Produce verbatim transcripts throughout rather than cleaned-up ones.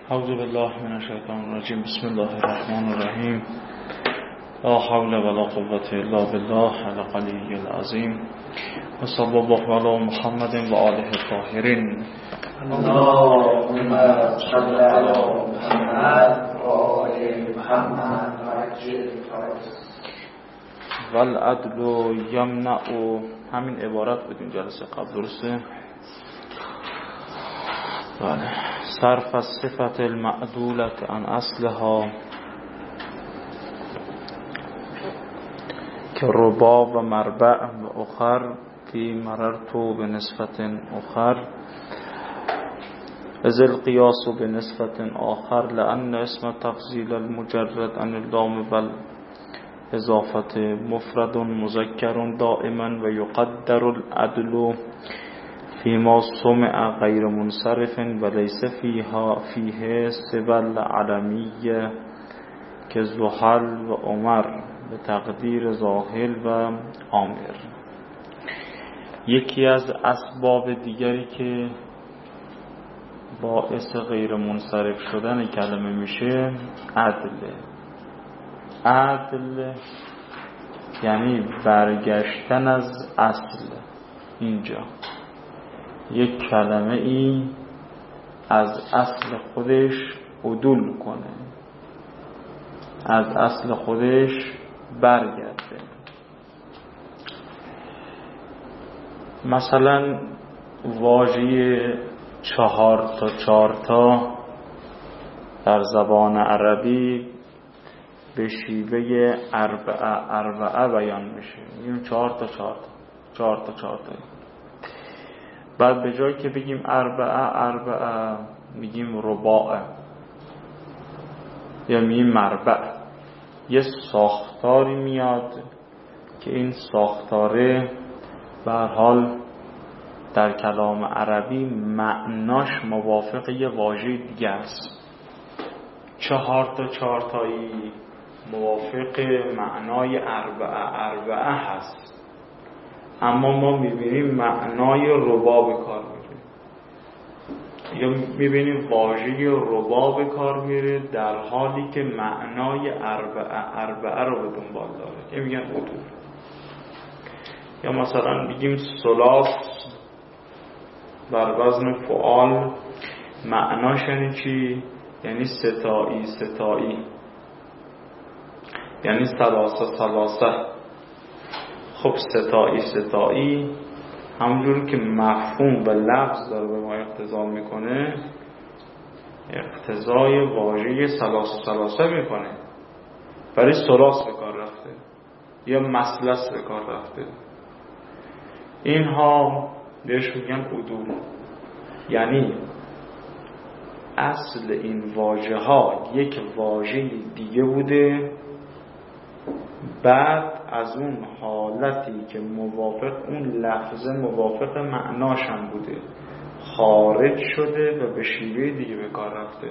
اعوذ بالله من الشیطان الرجیم. بسم الله الرحمن الرحیم. لا حول ولا قوة الا بالله العلی العظیم. و صلی الله علی محمد و آله الطاهرین. اللهم صل علی محمد و آل محمد و عجل فرجهم. والعدل یمنع، همین عبارت بودیم جلسه قبل، درسته؟ بله. صرف الصفت المعدولت عن اصلها که رباب و مربع و اخر فی مررتو به نسبت اخر از القیاس به نسبت آخر لأن اسم تفضیل المجرد عن اللام بل اضافت مفرد مذکر دائما و یقدر العدل فيما سمع غير منصرف وليس فيها فيه سبل علمیه که زحل و عمر به تقدیر زاحل و عامر. یکی از اسباب دیگری که باعث غیر منصرف شدن کلمه میشه عدل. عدل یعنی برگشتن از اصل. اینجا یک کلمه ای از اصل خودش عدول کنه، از اصل خودش برگرده. مثلا واژه چهار تا چهار تا در زبان عربی به شیوه اربعه اربعه بیان میشه. میگیم چهار تا چهار تا چهار تا چهار تا. بعد به جایی که بگیم اربعه اربعه میگیم رباعه یا میگیم مربع. یه ساختاری میاد که این ساختاره به هر حال در کلام عربی معناش موافق یه واژه دیگه است. چهار تا چهار تایی موافق معنای اربعه اربعه هست، اما ما میبینیم معنای رباب کار میره یا میبینیم واژه رباب کار میره در حالی که معنای اربعه اربعه رو به دنبال داره. یه میگن عدول. یا مثلا میگیم ثلاث بر وزن فعال، معناش یعنی چی؟ یعنی ستایی ستایی، یعنی ثلاثه ثلاثه. خب ستایی ستایی همونجور که مفهوم و لفظ داره به ما اقتضا میکنه، اقتضای واژه ثلاثه ثلاثه میکنه. برای ثلاث به کار رفته یا مثلث به کار رفته. اینها بهش میگن عدول. یعنی اصل این واژه ها یک واژه دیگه بوده، بعد از اون حالتی که موافق اون لفظه موافق معناش هم بوده خارج شده و به شیوه دیگه به کار رفته.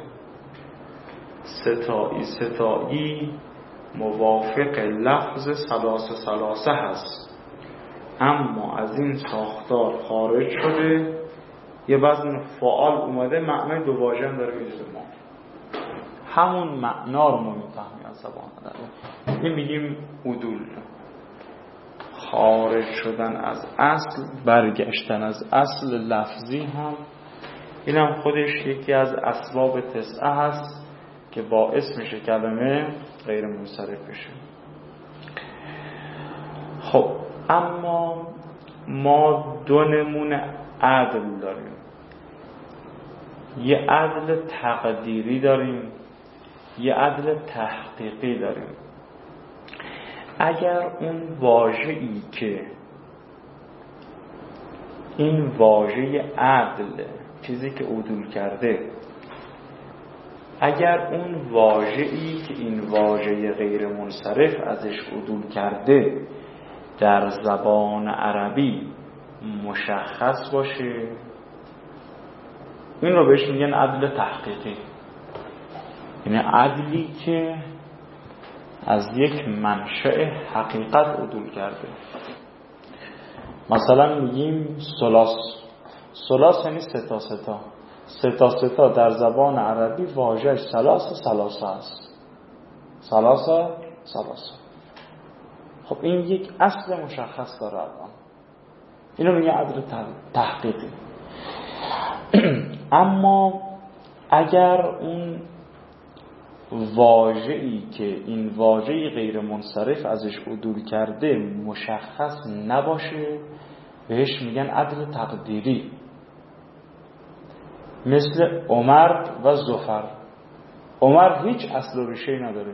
ستایی ستایی موافق لفظ ثلاثه ثلاثه هست، اما از این ساختار خارج شده، یه وزن فعال اومده، معنای دو واژه هم داره میده ما. همون معنا رو ما میفهمیم از زبان عربی. این میگیم عدول. خارج شدن از اصل، برگشتن از اصل لفظی هم، این هم خودش یکی از اسباب تسعه هست که باعث میشه کلمه غیر منصرف بشه. خب اما ما دو نمونه عدل داریم. یه عدل تقدیری داریم، یه عدل تحقیقی داریم. اگر اون واژه‌ای که این واژه عدل، چیزی که عدول کرده، اگر اون واژه‌ای که این واژه غیر منصرف ازش عدول کرده در زبان عربی مشخص باشه، این رو بهش میگن عدل تحقیقی. یعنی عدلی که از یک منشأ حقیقت عدول کرده. مثلا میگیم ثلاث. ثلاث یعنی سه تا سه تا. ستا ستا در زبان عربی واژه‌اش ثلاثه ثلاثه است. ثلاثه ثلاثه. خب این یک اصل مشخص داره الان. اینو میگه عدل تحقیقی. اما اگر اون واژه‌ای که این واژه غیر منصرف ازش عدول کرده مشخص نباشه بهش میگن عدل تقدیری. مثل عمر و زفر. عمر هیچ اصل و ریشه‌ای نداره.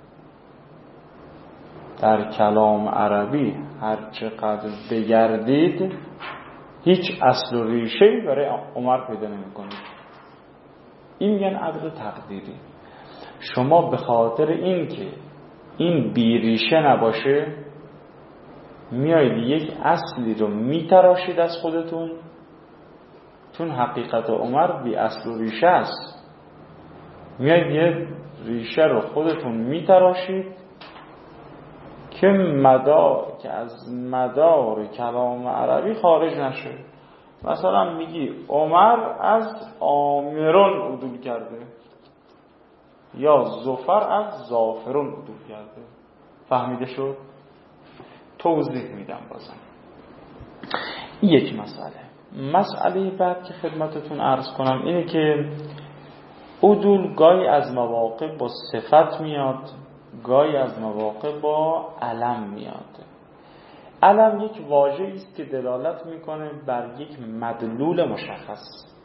در کلام عربی هر چقدر بگردید هیچ اصل و ریشه‌ای برای عمر پیدا نمی‌کنید. این میگن عدل تقدیری. شما به خاطر این که این بی ریشه نباشه میایید یک اصلی رو میتراشید از خودتون، چون حقیقت عمر بی اصل و ریشه است. میایید یه ریشه رو خودتون میتراشید که مدار که از مدار کلام عربی خارج نشه. مثلا میگی عمر از آمرون عدول کرده یا زفر از زافرون عدول کرده. فهمیده شد؟ توضیح میدم بازم. این یک مسئله. مسئله بعد که خدمتتون عرض کنم اینه که عدول گاهی از مواقع با صفت میاد، گاهی از مواقع با علم میاد. علم یک واژه‌ای است که دلالت میکنه بر یک مدلول مشخص.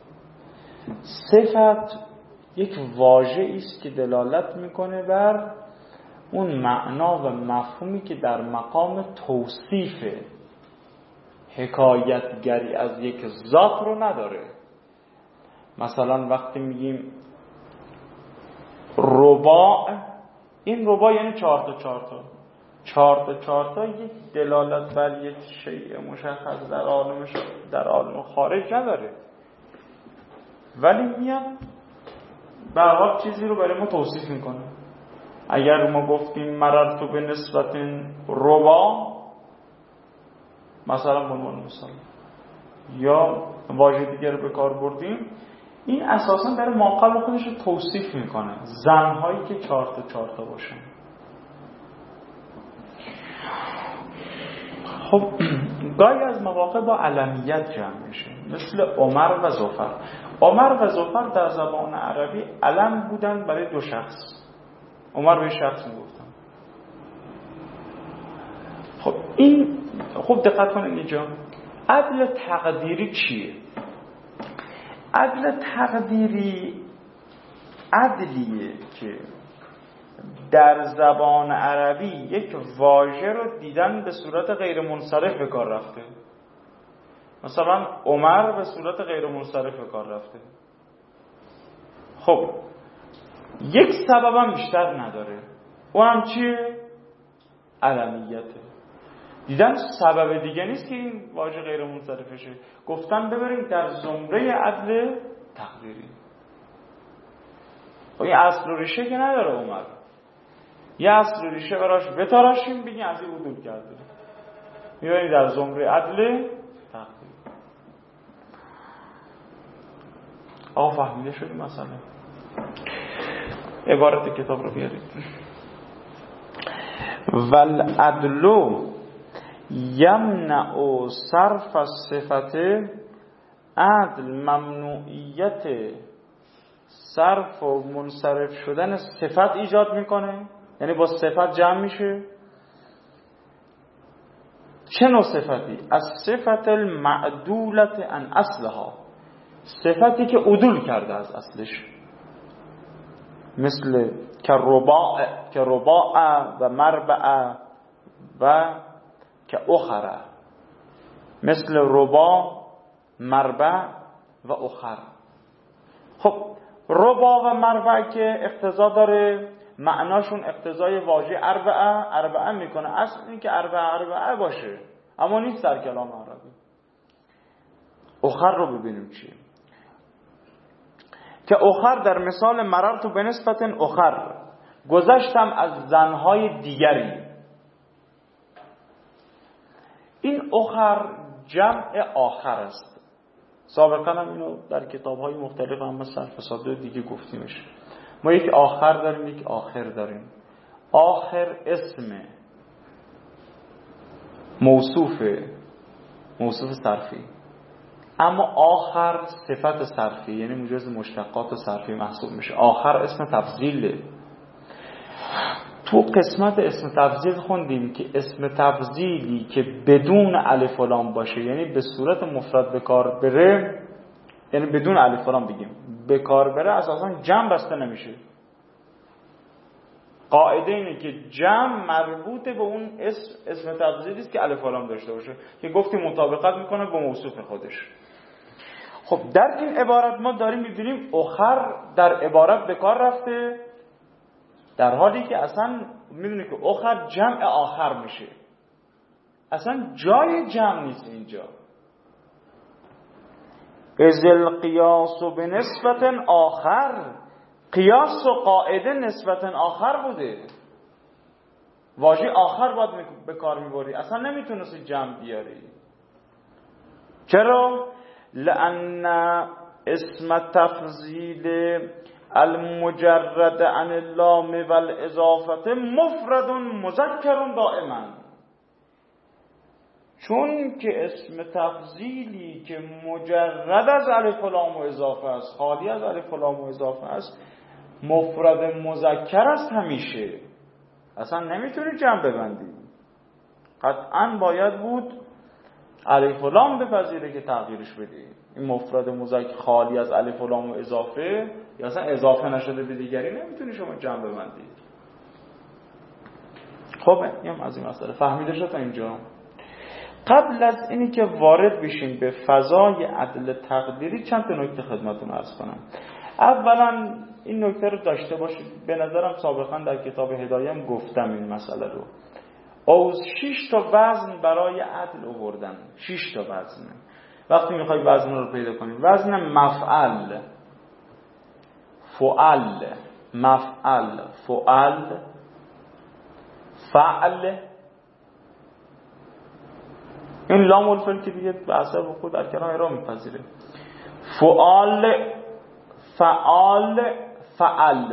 صفت یک واژه‌ای است که دلالت میکنه بر اون معنا و مفهومی که در مقام توصیف حکایتگری از یک ذات رو نداره. مثلا وقتی میگیم رباع، این رباع یعنی چهار تا چهار تا چهار تا چهار تا یک دلالت بر یک شیء مشخص در عالم در عالم خارج نداره، ولی میاد به هر حال چیزی رو برای ما توصیف میکنه. اگر ما گفتیم مررت به نسبت رباع مثلا عنوان مثال یا واژه دیگر رو به کار بردیم، این اساسا در ماقبل خودش رو توصیف میکنه، زنهایی که چهار تا چهار تا باشن. خب گاهی از مواقع با علمیت جمع میشه، مثل عمر و زفر. عمر و زفر در زبان عربی علم بودن برای دو شخص. عمر به شخص میگفتن. خب این خوب دقت کنید اینجا عدل تقدیری چیه؟ عدل تقدیری عدلیه که در زبان عربی یک واژه رو دیدن به صورت غیر منصرف به کار رفته. مثلا عمر به صورت غیر منصرف به کار رفته. خب یک سبب هم بیشتر نداره، اونم چیه؟ علمیته. دیدن سبب دیگه نیست که این واژه غیر منصرفشه، گفتن ببریم در زمره عدل تقدیری. خب این اصل و ریشه که نداره عمر، یه اصل و ریشه براش بتراشیم بگیم از این عدول کرده، میبریم در زمره عدل تقدیری. آقا فهمیده شدی مثلا؟ عبارت کتاب رو بیارید. والعدل یمنع صرف الصفت، عدل ممنوعیت صرف و منصرف شدن صفت ایجاد میکنه، یعنی با صفت جمع میشه. چه نوع صفتی؟ از صفت المعدولت عن اصلها، صفتی که عدول کرده از اصلش، مثل که رباع که رباع و مربع و که اخره، مثل رباع، مربع و اخر. خب رباع و مربع که اقتضا داره، معناشون اقتضای واژه اربعه اربعه میکنه، اصل این که اربعه اربعه باشه، اما نیست در کلام عربی. اخر رو ببینیم چیه. که اخر در مثال مررت به نسبت اخر، گذشتم از زنهای دیگری. این اخر جمع آخر است. سابقا هم اینو در کتاب‌های مختلف هم مثل فساد دیگه گفتیمش. ما یک آخر داریم، یک آخر داریم. آخر اسم موصوف موصوف صرفی، اما آخر صفت صرفی، یعنی مجاز مشتقات صرفی محسوب میشه. آخر اسم تفضیله. تو قسمت اسم تفضیل خوندیم که اسم تفضیلی که بدون الف و لام باشه، یعنی به صورت مفرد به کار بره، یعنی بدون الف و لام بگیم به کار بره، اساسا جمع بسته نمیشه. قاعده اینه که جمع مربوط به اون اسم اسم تفضیلی است که الف و لام داشته باشه، که گفتیم مطابقت میکنه با موصوف خودش. خب در این عبارت ما داریم می‌بینیم اخر در عبارت به کار رفته، در حالی که اصلا میدونی که اخر جمع آخر میشه، اصلا جای جمع نیست اینجا. از القیاس به نسبت آخر، قیاس و قاعده نسبت آخر بوده، واژه آخر باید به کار میبری، اصلا نمیتونستی جمع بیاری. چرا؟ لأن اسم تفضیل المجرد عن اللام والاضافه مفرد مذکر دائما. چون که اسم تفضیلی که مجرد از الف و لام و اضافه است، خالی از الف و لام و اضافه است، مفرد مذکر است همیشه، اصلا نمیتونی جمع ببندی. قطعا باید بود الف و لام بپذیره که تغییرش بدی. این مفرد مذکر خالی از الف و لام و اضافه، یا اصلا اضافه نشده به دیگری، نمیتونی شما جمع ببندی. خب این از این مسئله فهمیده شد تا اینجا. قبل از اینی که وارد بشیم به فضای عدل تقدیری، چند تا نکته خدمتتون عرض کنم. اولا این نکته رو داشته باشید، به نظرم سابقا در کتاب هدایه هم گفتم این مسئله رو. اوز شش تا وزن برای عدل آوردن، شش تا وزن. وقتی میخوای وزن رو پیدا کنی، وزن مفعل، فعل، مفعل، فعل، فعل. این لام الفعل که دیگه به اثر خود در کلام را میپذیره. فعال، فعال، فعل.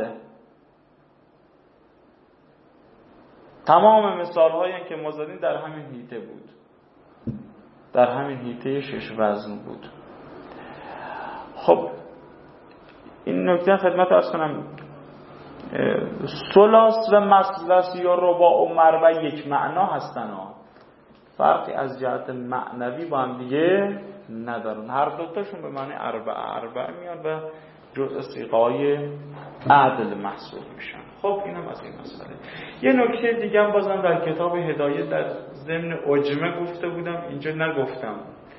تمام مثال هایی که ما زدیم در همین حیطه بود، در همین حیطه شش وزن بود. خب این نکته خدمت عرض کنم، ثلاث و مثلث یا رباع و مربع یک معنا هستن ها، فرقی از جهت معنوی با هم دیگه ندارن، هر دوتاشون به معنی اربعه اربعه میان و جزء صیغه‌های عدل محسوب میشن. خب اینم از این مسئله. یه نکته دیگه هم بازم در کتاب هدایت در ضمن عجمه گفته بودم، اینجا نگفتم.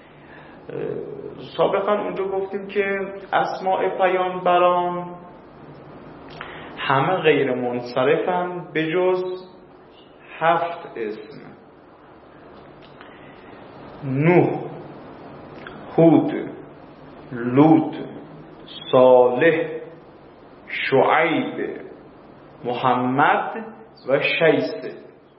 سابقا اونجا گفتیم که اسماء پیامبران همه غیر منصرفن به جز هفت اسم: نوح، هود، لوط، صالح، شعیب، محمد و شیسه.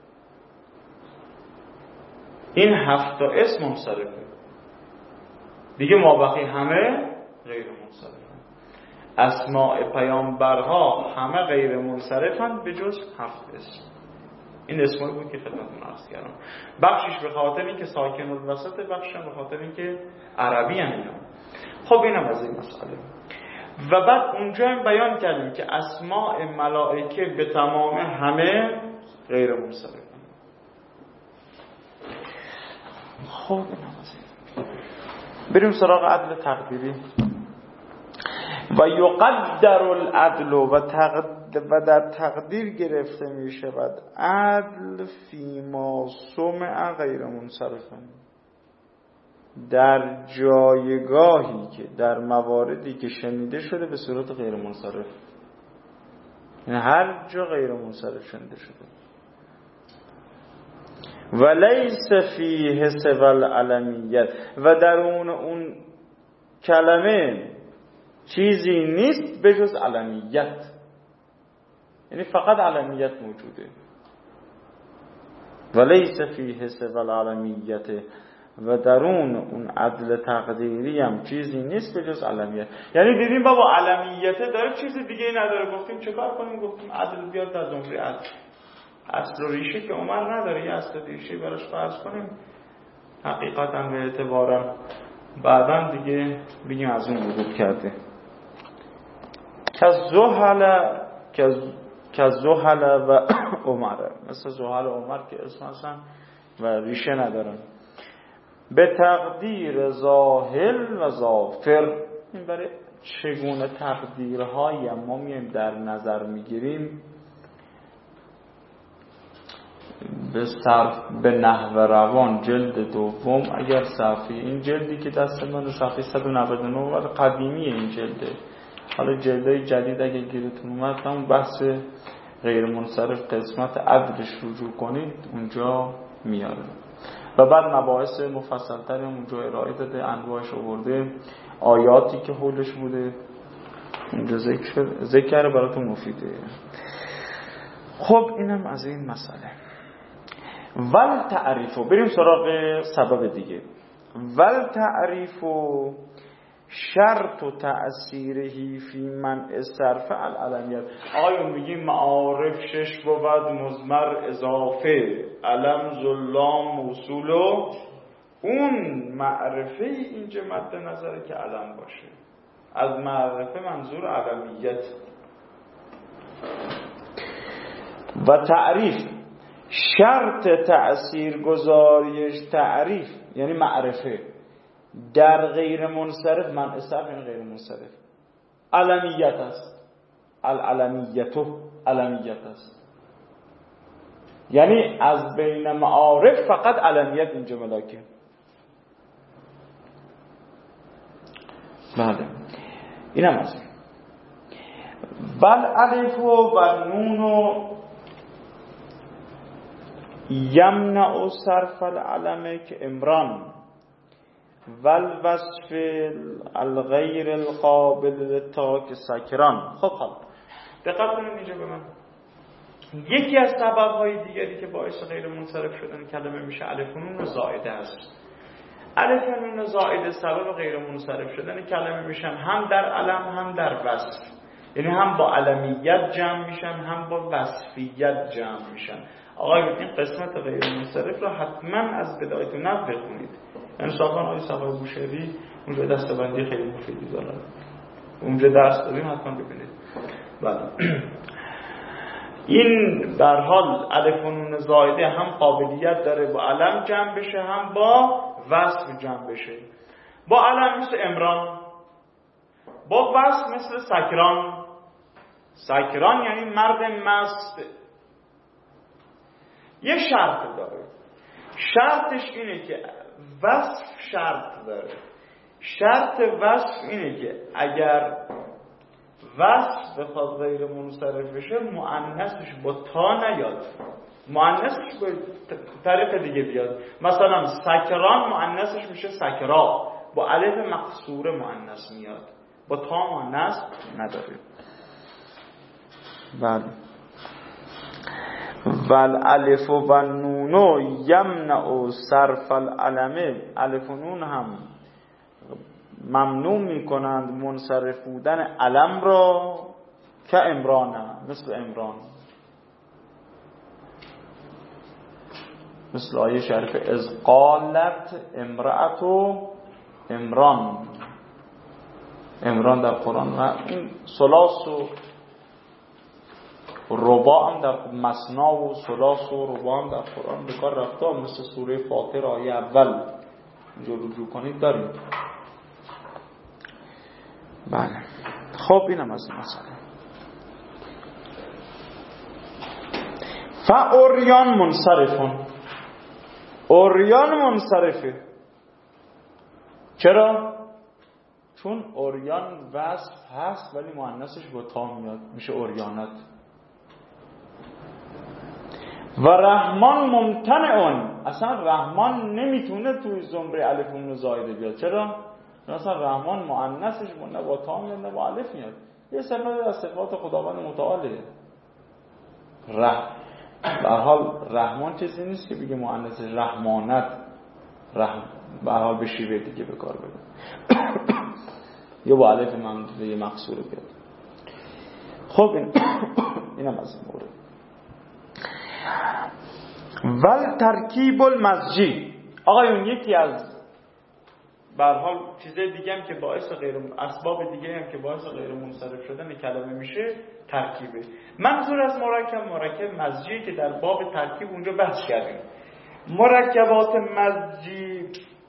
این هفت تا اسم منصرفه دیگه، مابقی همه غیر منصرفن. اسماء پیامبرها همه غیر منصرفن به جز هفت اسم. این اسمایی بود که خدمتتون عرض کردم. بخشش به خاطر اینکه ساکن الوسط، بخشش به خاطر اینکه عربی هم اینا. خب اینم از این مسئله. و بعد اونجا هم بیان کردیم که اسماء ملائکه به تمام همه غیر منصرفن. خب اینم از این. بریم سراغ عدل تقدیری. و یقدر العدل و و در تقدیر گرفته می شود عدل فیما سمع غیر منصرفن، در جایگاهی که در مواردی که شنیده شده به صورت غیر منصرف، یعنی هر جا غیر منصرف شنیده شده. و لیس فیه سوى العلمیت، و در اون اون کلمه چیزی نیست به جز علمیت، یعنی فقط علمیت موجوده. و لیس فیه سوى العلمیت و درون اون عدل تقدیری هم چیزی نیست به جز علمیت. یعنی دیدیم بابا علمیت داره چیز دیگه ای نداره، گفتیم چه کار کنیم؟ گفتیم عدل بیاد از عمری عدل. اصل و ریشه که عمر نداره، یه اصل ریشه براش فرض کنیم حقیقتا به اعتبارا بعدا دیگه بگیم از اون وجود کرده. که زحل که زحل و عمره، مثل زحل و عمر که اسم هستن و ریشه ندارن. به تقدیر ظاهر و ظافر، این برای چگونه تقدیرهایی ما میایم در نظر میگیریم به صرف به نحو روان جلد دوم. اگر صفحه این جلدی که دست من صفحه صد و نود و نه ولی قدیمیه این جلده، حالا جلدهای جدید اگه گیرتون اومد همون بحث غیر منصرف قسمت عدلش رجوع کنید اونجا میاره و بعد مباحث مفصل‌تر اونجا ارائه داده، انواعش آورده، آیاتی که حولش بوده اونجا ذکر ذکر براتون مفیده. خب اینم از این مسئله. ول تعریفو، بریم سراغ سبب دیگه. ول تعریفو شرط و تأثیرهی فی منع صرف العلمیت. آیا میگیم معارف شش بود، مضمر اضافه، علم زلام موصول و اون معرفه اینجا مد نظره که علم باشه. از معرفه منظور علمیت. و تعریف شرط تأثیر گذاریش تعریف یعنی معرفه در غیر منصرف، منع صرف یعنی غیر منصرف، علمیت است. العلمیتو علمیت است، یعنی از بین معارف فقط علمیت اینجا ملاکه. بله اینم از این. بل الف و نون یمنع صرف العلمه که امران والوصف الغیر القابل تاک سکران. خب خب دقت کنید اینجا به من. یکی از سبب‌های دیگری که باعث غیر منصرف شدن کلمه میشه الف و نون زائده است. الف و نون زائده سبب غیر منصرف شدن کلمه میشن هم در علم هم در وصف، یعنی هم با علمیت جمع میشن هم با وصفیت جمع میشن. آقای این قسمت غیر منصرف را حتما از بدایت و نو بخونید. انصافا آقای صفای بوشهری اونجا دستبندی خیلی مفیدی دارن، اونجا درس داریم حتما ببینید. بله این در حال الف و نون زائده هم قابلیت داره با علم جمع بشه هم با وصف جمع بشه. با علم مثل امران، با وصف مثل سکران. سکران یعنی مرد مست. یه شرط داره، شرطش اینه که وصف شرط داره. شرط وصف اینه که اگر وصف بخواد غیر منصرف بشه مؤنثش با تا نیاد، مؤنثش با طریق دیگه بیاد. مثلا سکران مؤنثش میشه سکرا، با الف مقصوره مؤنث میاد، با تا مؤنث نداره. بله ول الف و نون یمنع صرف العلمه، الف و نون هم ممنوع میکنند منصرف بودن علم را که امران، مثل امران، مثل آیه شریف از قالت امرأت و امران. امران در قرآن و این ثلاث و رباع هم در مثنا و ثلاث و رباع هم در قرآن به کار رفته، مثل سوره فاطر آیه اول اینجا رجوع کنید داریم. بله خب اینم از مسئله. فاوریان منصرفون، اوریان منصرفه. چرا؟ چون اوریان وصف هست ولی مؤنثش با تا میاد، میشه اوریانت. و رحمان ممتنعون، اصلا رحمان نمیتونه توی زمره الف و نون زائده بیاد. چرا؟ چون اصلا رحمان مؤنثش نه با تا میاد نه با الف میاد. یه صفت از صفات خداوند متعاله. رح در حال رحمان چیزی نیست که بگه مؤنثش رحمانت، رحم به هر حال به شیوه دیگه به کار ببره یا با الف ممدوده مقصور بیاد. خب این اینم از این مورد. ول ترکیب المزجی، آقایون یکی از به هر حال چیزای دیگه هم که باعث غیر اسباب دیگه هم که باعث غیر منصرف شدن کلمه میشه ترکیبه. منظور از مرکب مرکب مزجی که در باب ترکیب اونجا بحث کردیم. مرکبات مزجی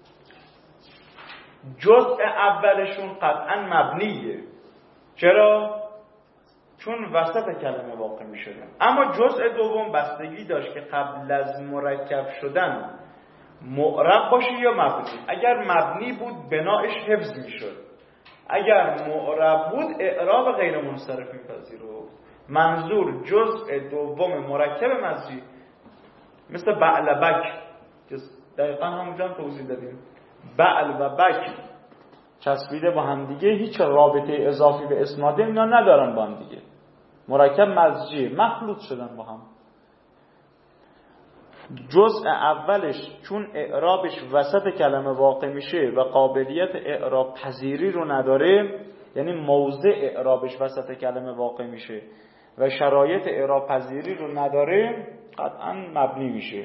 جزء اولشون قطعا مبنیه. چرا؟ چون وسط کلمه واقع می شدن. اما جزء دوم بستگی داشت که قبل از مرکب شدن معرب باشه یا مبنی. اگر مبنی بود بناش حفظ می شد، اگر معرب بود اعراب غیر منصرف می پذیرفت. منظور جزء دوم مرکب مزجی مثل بعلبک که دقیقا همونجا هم توضیح دادیم، بعل و بک چسبیده با هم دیگه، هیچ رابطه اضافی به اسناده اینا ندارن با هم دیگه، مرکب مزجی مخلوط شدن با هم. جزء اولش چون اعرابش وسط کلمه واقع میشه و قابلیت اعراب پذیری رو نداره، یعنی موضع اعرابش وسط کلمه واقع میشه و شرایط اعراب پذیری رو نداره، قطعا مبنی میشه.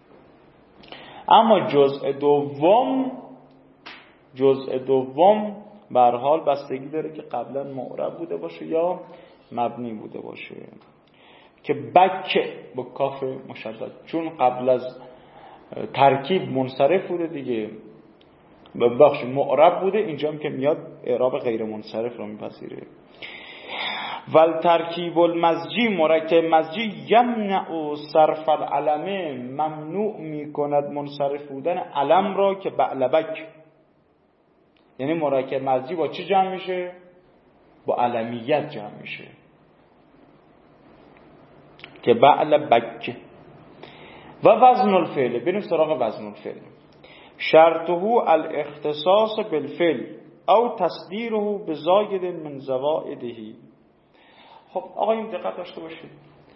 اما جزء دوم جزء دوم به هر حال بستگی داره که قبلا معرب بوده باشه یا مبنی بوده باشه. که بک با کاف مشدد چون قبل از ترکیب منصرف بوده دیگه، بخش معرب بوده، اینجا هم که میاد اعراب غیر منصرف رو میپذیره. ول ترکیب المزجی مرکب مزجی یمنع صرف العلمه، ممنوع میکند منصرف بودن علم را که بعلبک، یعنی مرکب مزجی با چی جمع میشه؟ با علمیت جمع میشه که بعلبک. و وزن الفعل، بریم سراغ وزن الفعل. شرطه الاختصاص بالفعل او تصدیره بزاید من زوائده. خب آقایون دقت داشته باشید،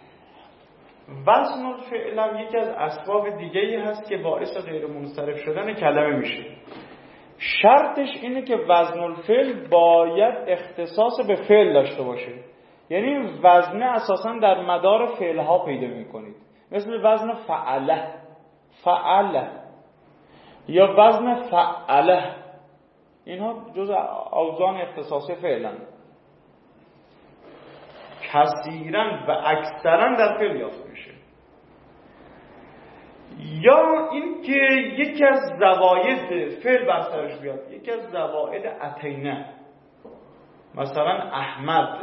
وزن الفعل هم یکی از اسباب دیگه‌ای هست که باعث غیر منصرف شدن کلمه میشه. شرطش اینه که وزن الفعل باید اختصاص به فعل داشته باشه، یعنی وزنه اساساً در مدار فعلها پیدا میکنید، مثل وزن فعله فعله یا وزن فعله، اینها جزء اوزان اختصاصی فعلن، کثیراً و اکثراً در فعل یافت میشه. یا این که یکی از زواید فعل بر سرش بیاد، یکی از زواید اتینه، مثلا احمد،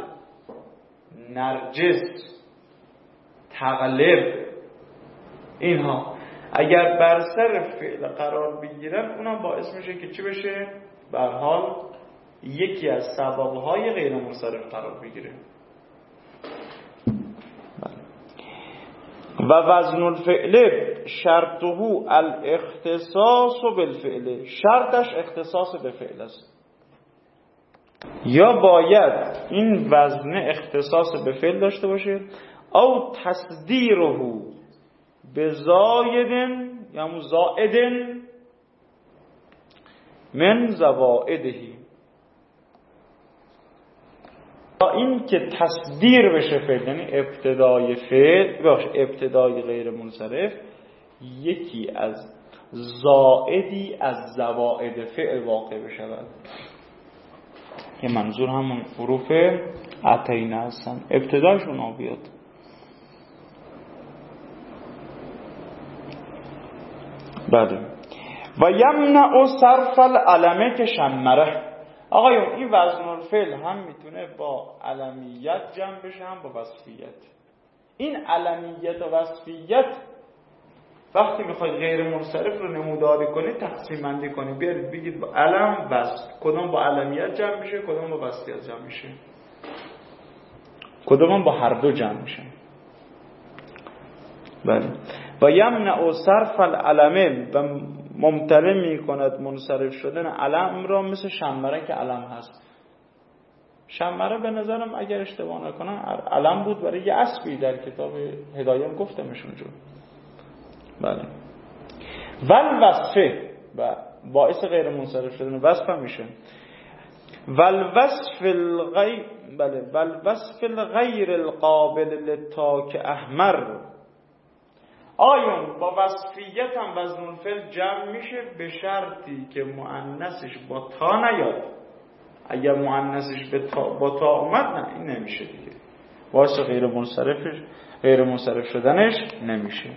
نرجس، تغلب، اینها اگر بر سر فعل قرار بگیرن اونم باعث میشه که چی بشه؟ به هر حال یکی از سببهای غیر منصرف قرار بگیره. و وزن الفعل شرطه الاختصاص بالفعل، شرطش اختصاص به فعل است. یا باید این وزن اختصاص به فعل داشته باشه او تصدیره بزاید یا مزائد من زوائده، تا این که تصدیر بشه فعل، یعنی ابتدای فعل باشه ابتدای غیر منصرف یکی از زائدی از زوائد فعل واقع بشود، که منظور همون حروف اتینه هستن، ابتدایشون آبیاد. بله. و یمنع صرف العلمه که شمره. آقایون این وزن الفعل هم میتونه با علمیت جمع بشه هم با وصفیت. این علمیت و وصفیت وقتی میخواید غیر منصرف رو نموداری کنید تقسیم بندی کنید، بیارید بگید با علم وصف، کدوم با علمیت جمع میشه، کدوم با وصفیت جمع میشه، کدوم با هر دو جمع میشه. بله. و یمنع صرف العلمه و ممتنع میکند منصرف شدن علم را، مثل شمره که علم هست. شمره به نظرم اگر اشتباه نکنم علم بود برای یه اسبی، در کتاب هدایم گفتمش اونجا. بله. ول وصفه، و باعث غیر منصرف شدن وصف هم میشه. والوصف الغیر بله والوصف الغیر القابل للتاء احمر. آیون با وصفیت هم وزن الفعل جمع میشه به شرطی که مؤنثش با تا نیاد. اگر مؤنثش به تا با تا اومد نه این نمیشه دیگه، واسه غیر منصرفش غیر منصرف شدنش نمیشه.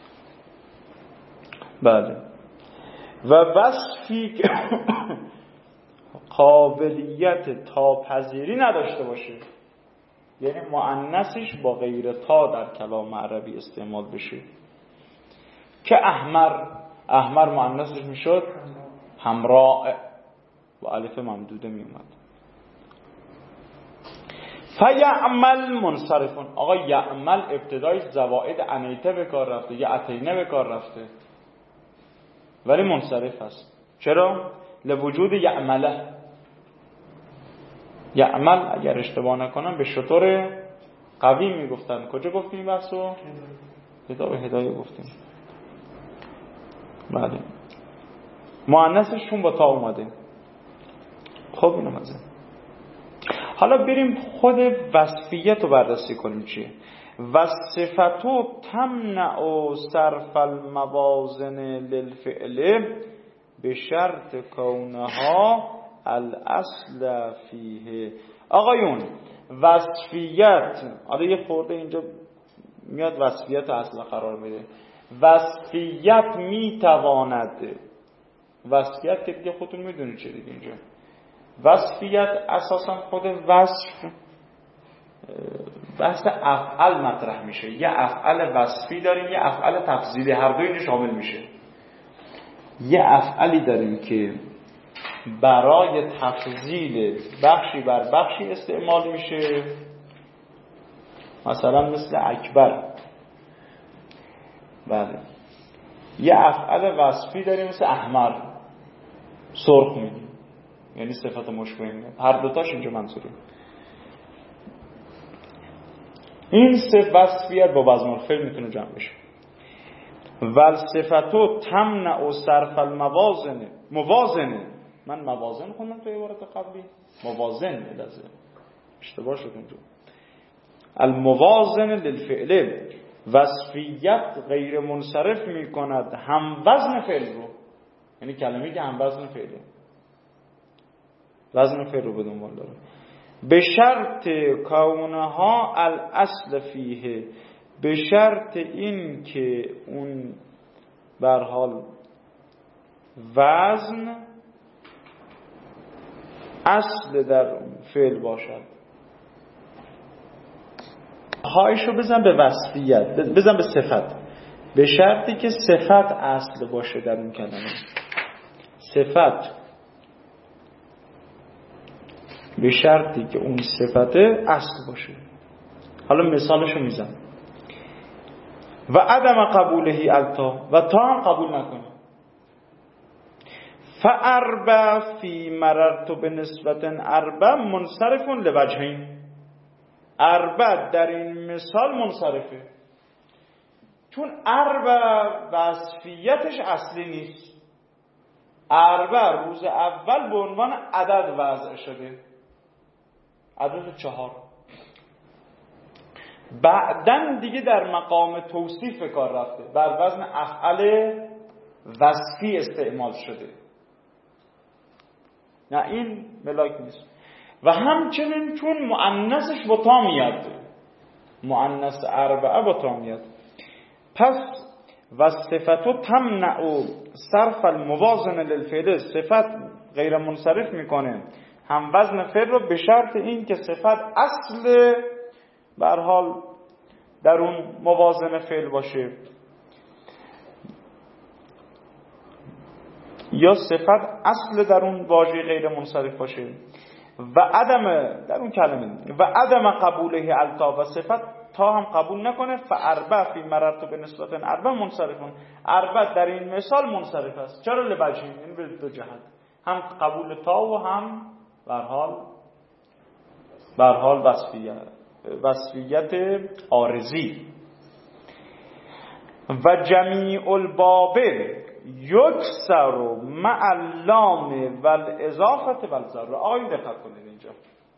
بله و وصفی که قابلیت تاپذیری نداشته باشه، یعنی مؤنثش با غیر تا در کلام عربی استعمال بشه، که احمر، احمر مؤنثش میشد حمراء با الف ممدوده میومد. فیعمل منصرفون. آقا یعمل ابتدای زوائد انیته به کار رفته یا اتینه به کار رفته ولی منصرف هست. چرا؟ لوجود یعمله. یعمل اگر اشتباه نکنم به شطور قوی میگفتن. کجا گفتیم بحثو؟ کتاب هدایه گفتیم. بله مؤنثشون با تا اومده. خب اینو مزه. حالا بریم خود وصفیت رو بررسی کنیم. چیه؟ وصفتو تمنع و صرف الموازن للفعل به شرط کونها الاصل فیه. آقایون وصفیت، حالا یه خورده اینجا میاد وصفیت اصل قرار میده. وصفیت میتواند، وصفیت که دیگه خودتون میدونید چه دیگه اینجا وصفیت اساسا خود وصف بحث افعال مطرح میشه. یه افعال وصفی داریم یه افعال تفضیلی، هر دو اینجا شامل میشه. یه افعالی داریم که برای تفضیل بخشی بر بخشی استعمال میشه، مثلا مثل اکبر. بله یه افعال وصفی داریم مثل احمر، سرخ میگیم، یعنی صفت مشبهه میگیم. هر دوتاش اینجا منظوره. این سه وصفیت با وزن الفعل میتونه جمع بشه. والصفتو تمنع و صرف الموازن. موازنه، من موازن خوندم تو عبارت قبلی، موازن لازم اشتباه شد اونجا. الموازن للفعل، وصفیت غیر منصرف میکند هم وزن فعل رو، یعنی کلمه‌ای که هم وزن فعله، وزن فعل رو به دنبال داره. به شرط کونها الاصل فیه، به شرط این که اون بر حال وزن اصل در فعل باشد. هایشو بزن به وصفیت، بزن به صفت، به شرطی که صفت اصل باشه در اون کلمه. صفت به شرطی که اون صفت اصل باشه. حالا مثالشو میزن. و عدم قبوله التا، و تا هم قبول نکنه. فاربع فی مررت بنسبت اربع منصرف لوجهین. اربع در این مثال منصرفه چون اربع وصفیتش اصلی نیست. اربع روز اول به عنوان عدد وضع شده، عدد چهار. بعدن دیگه در مقام توصیف کار رفته، بر وزن افعال وصفی استعمال شده. نه این ملاک نیست. و همچنین چون مؤنثش با تا میاد، مؤنث اربعه با تا میاد، پس و صفتو تمنع صرف الموازن للفعل، صفت غیر منصرف میکنه هم وزن فعل رو به شرط این که صفت اصل بر حال در اون موازن فعل باشه، یا صفت اصل در اون واژه غیر منصرف باشه. و عدم در اون کلمه و عدم قبوله التا، و صفت تا هم قبول نکنه. فاربع فی مررت بنسبت اربع منصرفون، اربع در این مثال منصرف است. چرا؟ لوجهین، این به دو جهت، هم قبول تا و هم بر حال بر حال وصفیت وصفیت عارضی. و جمیع البابل یکسر مع اللام و الاضافه و الضروره. آقایون دقت کنید اینجا،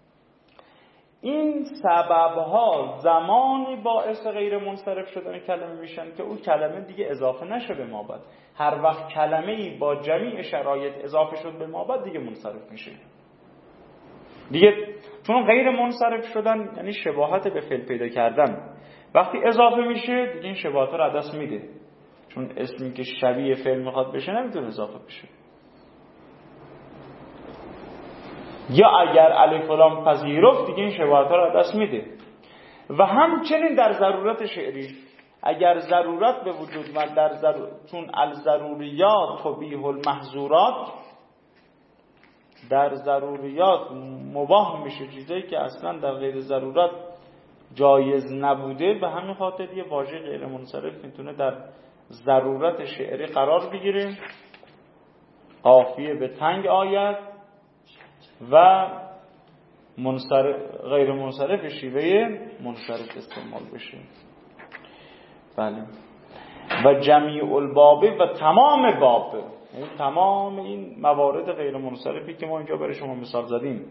این سببها زمانی باعث غیر منصرف شدن کلمه میشن که اون کلمه دیگه اضافه نشه به مابعد. هر وقت کلمه‌ای با جمیع شرایط اضافه شد به مابعد دیگه منصرف میشه دیگه. چون غیر منصرف شدن یعنی شباهت به فعل پیدا کردن، وقتی اضافه میشه دیگه این شباهت رو از دست میده، چون اسمی که شبیه فعل میخواد بشه نمیتونه اضافه بشه. یا اگر الف و لام پذیرفت دیگه این شباهت ها رو از دست میده. و همچنین در ضرورت شعری، اگر ضرورت به وجود اومد در ضرور... چون الضروریات تبیح المحظورات، در ضروریات مباح میشه چیزایی که اصلا در غیر ضرورت جایز نبوده. به همین خاطر یه واژه غیر منصرف میتونه در ضرورت شعری قرار بگیره، قافیه به تنگ آید و منصرف غیر منصرف شیوه منصرف استعمال بشه. بله. و جمیع البابه و تمام باب، یعنی تمام این موارد غیر منصرفی که ما اینجا برای شما مثال زدیم،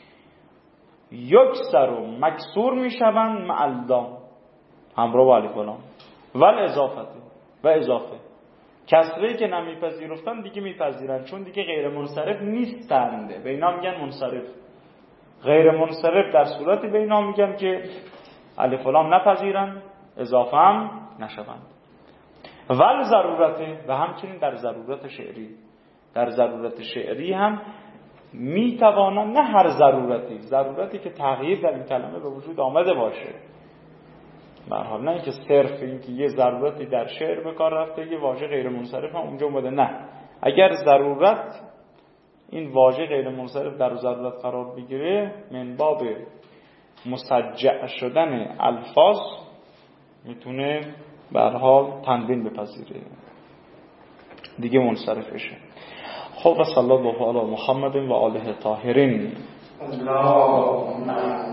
یکسر و مکسور میشوند مع اللام، همراه با الف و لام، و الاضافه و اضافه. کسری که نمیپذیرفتن دیگه میپذیرن، چون دیگه غیر منصرف نیستند، به اینا میگن منصرف. غیر منصرف در صورتی به اینا میگن که الف و لام نپذیرن، اضافه هم نشوند. ول ضرورته، و همچنین در ضرورت شعری، در ضرورت شعری هم میتوانن، نه هر ضرورتی، ضرورتی که تغییر در این کلمه به وجود آمده باشه، به هر حال نه اینکه صرف اینکه یه ضرورتی در شعر به کار رفته یه واژه غیر منصرف هم اونجا اومده، نه. اگر ضرورت این واژه غیر منصرف در ضرورت قرار بگیره، من باب مسجع شدن الفاظ میتونه به هر حال تنوین بپذیره، دیگه منصرف بشه. خب و صلی الله علی محمد و آله طاهرین. اللهم